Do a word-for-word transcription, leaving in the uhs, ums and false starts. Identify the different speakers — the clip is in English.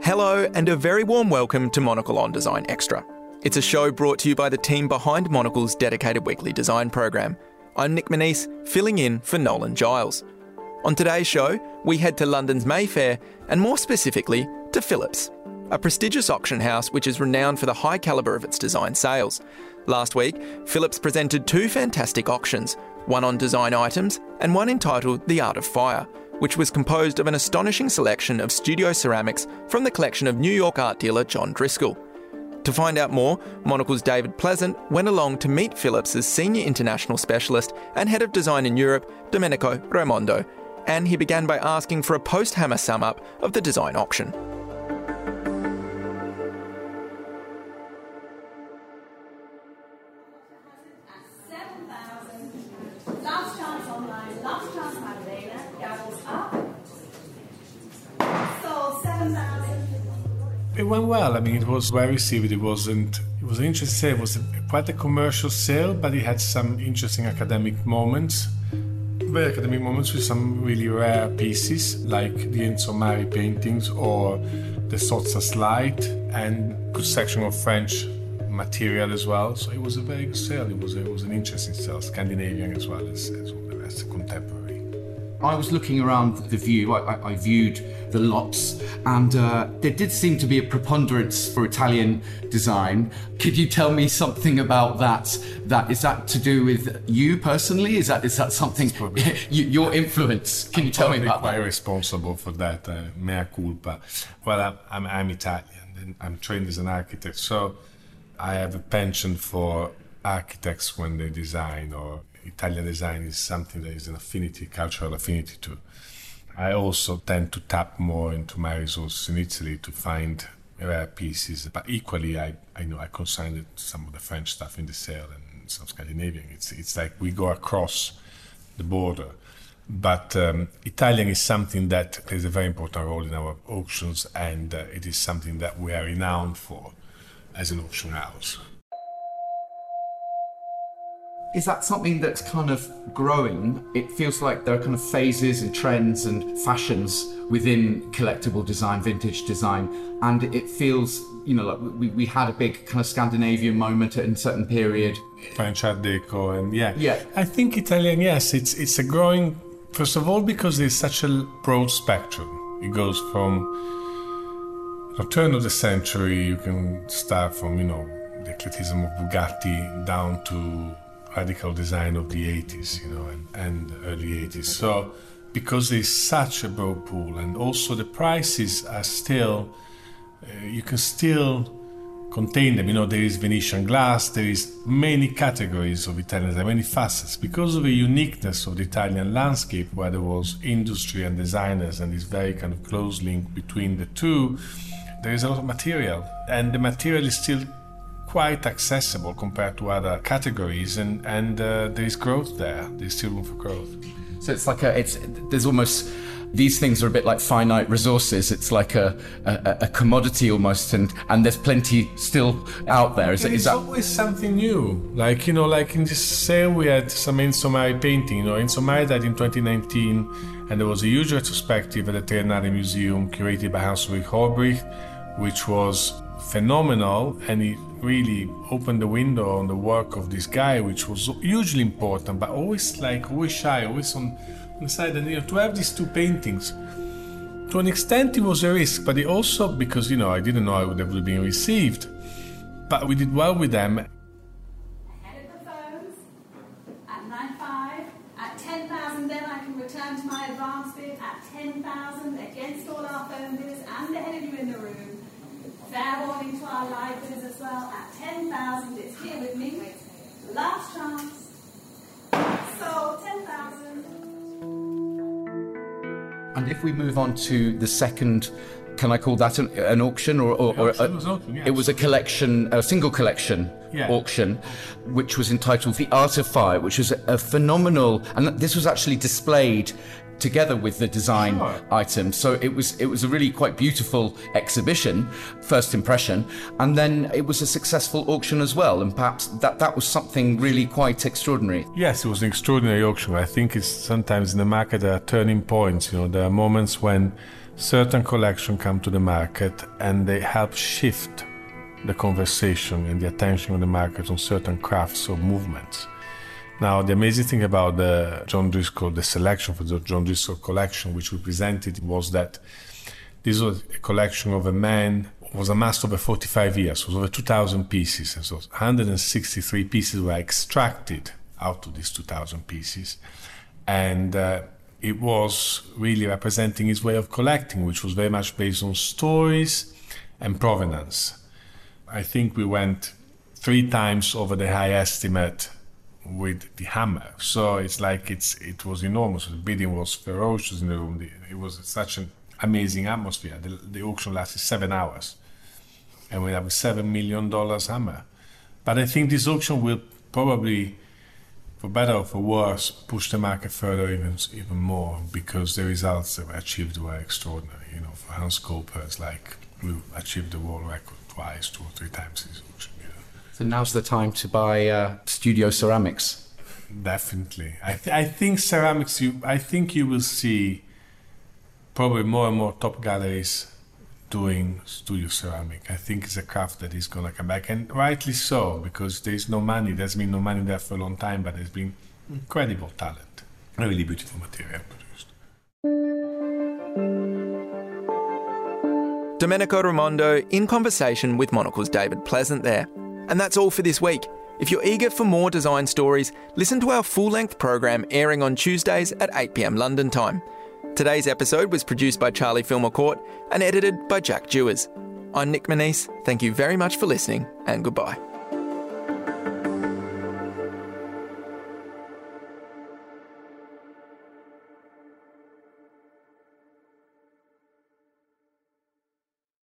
Speaker 1: Hello and a very warm welcome to Monocle on Design Extra. It's a show brought to you by the team behind Monocle's dedicated weekly design program. I'm Nick Manise, filling in for Nolan Giles. On today's show, we head to London's Mayfair and more specifically to Phillips, a prestigious auction house which is renowned for the high calibre of its design sales. Last week, Phillips presented two fantastic auctions, one on design items and one entitled The Art of Fire, which was composed of an astonishing selection of studio ceramics from the collection of New York art dealer John Driscoll. To find out more, Monocle's David Pleasant went along to meet Phillips' Senior International Specialist and Head of Design in Europe, Domenico Raimondo, and he began by asking for a post-hammer sum-up of the design auction.
Speaker 2: It went well. I mean, it was well received. It wasn't. It was an interesting sale. It was a, quite a commercial sale, but it had some interesting academic moments. Very academic moments with some really rare pieces, like the Enzo Mari paintings or the Sozza slide, and a good section of French material as well. So it was a very good sale. It was. A, it was an interesting sale, Scandinavian as well as, as all the rest, contemporary.
Speaker 3: I was looking around the view, I, I, I viewed the lots, and uh, there did seem to be a preponderance for Italian design. Could you tell me something about that? That is that to do with you personally? Is that is that something, you, your influence? Can
Speaker 2: I'm
Speaker 3: you tell me about
Speaker 2: quite
Speaker 3: that?
Speaker 2: responsible for that, uh, mea culpa. Well, I'm, I'm, I'm Italian, and I'm trained as an architect, so I have a penchant for architects when they design, or Italian design is something that is an affinity, cultural affinity to. I also tend to tap more into my resources in Italy to find rare pieces, but equally I, I know I consigned some of the French stuff in the sale and some Scandinavian. It's it's like we go across the border. But um, Italian is something that plays a very important role in our auctions, and uh, it is something that we are renowned for as an auction house.
Speaker 3: Is that something that's kind of growing? It feels like there are kind of phases and trends and fashions within collectible design, vintage design, and it feels, you know, like we, we had a big kind of Scandinavian moment at a certain period.
Speaker 2: French Art Deco, and yeah.
Speaker 3: Yeah.
Speaker 2: I think Italian, yes, it's it's a growing, first of all, because there's such a broad spectrum. It goes from the turn of the century, you can start from, you know, the eclecticism of Bugatti down to radical design of the eighties, you know, and, and early eighties. So, because there's such a broad pool, and also the prices are still, uh, you can still contain them. You know, there is Venetian glass, there is many categories of Italian design, many facets. Because of the uniqueness of the Italian landscape, where there was industry and designers, and this very kind of close link between the two, there is a lot of material, and the material is still quite accessible compared to other categories, and and uh, there is growth there. There's still room for growth.
Speaker 3: So it's like a, it's there's almost, these things are a bit like finite resources. It's like a a, a commodity almost, and and there's plenty still out there. Is,
Speaker 2: and
Speaker 3: is
Speaker 2: it's
Speaker 3: that
Speaker 2: always something new? Like, you know, like in this sale we had some Enzo Mari painting. You know, Enzo Mari died in twenty nineteen, and there was a huge retrospective at the Triennale Museum curated by Hans-Ulrich Holbricht, which was phenomenal, and it really opened the window on the work of this guy, which was hugely important, but always like always shy, always on, on the side. And you know, to have these two paintings, to an extent, it was a risk, but it also, because you know, I didn't know I would have been received, but we did well with them.
Speaker 4: Ahead of the phones at nine five, at ten thousand, then I can return to my advance bid at ten thousand against all our phone bids and ahead of you in the room. Fair warning to our live bidders as well, at ten thousand, it's here with me. Last chance. So, ten thousand.
Speaker 3: And if we move on to the second, can I call that an, an auction, or, or, or
Speaker 2: auction
Speaker 3: a,
Speaker 2: was auction, yeah,
Speaker 3: it was a collection, a single collection
Speaker 2: yeah.
Speaker 3: auction, which was entitled The Art of Fire, which was a, a phenomenal, and this was actually displayed together with the design
Speaker 2: Sure.
Speaker 3: item. So it was it was a really quite beautiful exhibition, first impression, and then it was a successful auction as well. And perhaps that, that was something really quite extraordinary.
Speaker 2: Yes, it was an extraordinary auction. I think it's sometimes in the market there are turning points. You know, there are moments when certain collections come to the market and they help shift the conversation and the attention on the market on certain crafts or movements. Now, the amazing thing about the John Driscoll, the selection for the John Driscoll collection, which we presented, was that this was a collection of a man who was amassed over forty-five years. It was over two thousand pieces. And so one hundred sixty-three pieces were extracted out of these two thousand pieces. And uh, it was really representing his way of collecting, which was very much based on stories and provenance. I think we went three times over the high estimate with the hammer. So it's like it's it was enormous. The bidding was ferocious in the room. It was such an amazing atmosphere. The, the auction lasted seven hours. And we have a seven million dollars hammer. But I think this auction will probably, for better or for worse, push the market further even even more, because the results that were achieved were extraordinary. You know, for Hans Koper, it's like we achieved the world record twice, two or three times this auction. You know.
Speaker 3: So now's the time to buy uh, Studio Ceramics.
Speaker 2: Definitely. I, th- I think ceramics, you, I think you will see probably more and more top galleries doing studio ceramic. I think it's a craft that is going to come back, and rightly so, because there's no money. There's been no money there for a long time, but there's been incredible talent, a really beautiful material produced.
Speaker 1: Domenico Raimondo in conversation with Monocle's David Pleasant there. And that's all for this week. If you're eager for more design stories, listen to our full-length program airing on Tuesdays at eight p.m. London time. Today's episode was produced by Charlie Filmer-Court and edited by Jack Dewars. I'm Nick Manise. Thank you very much for listening, and goodbye.